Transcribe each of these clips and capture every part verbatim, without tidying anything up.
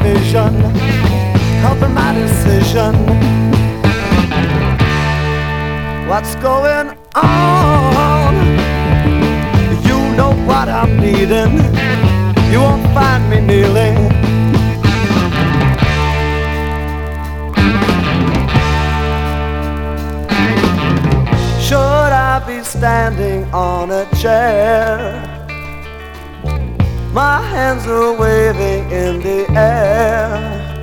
vision, helping my decision. What's going on? You know what I'm needing. You won't find me kneeling. Should I be standing on a chair? My hands are waving in the air.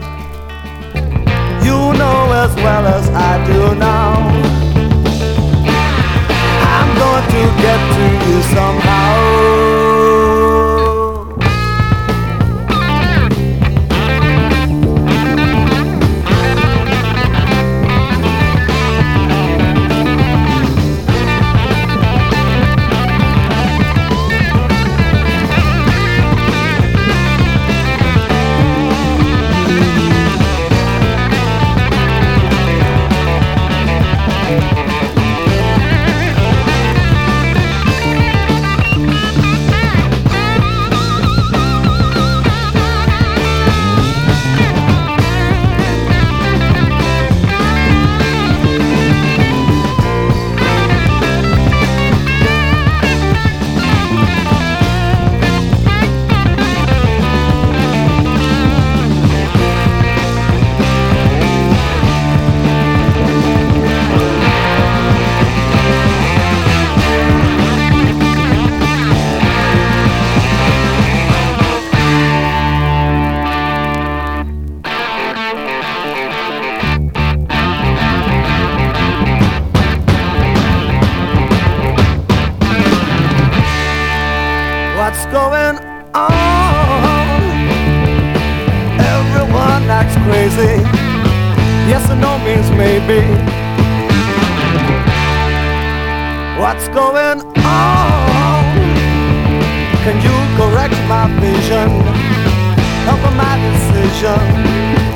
You know as well as I do now, I'm going to get to you somehow. What's going on? Everyone acts crazy. Yes or no means maybe. What's going on? Can you correct my vision? Help my decision.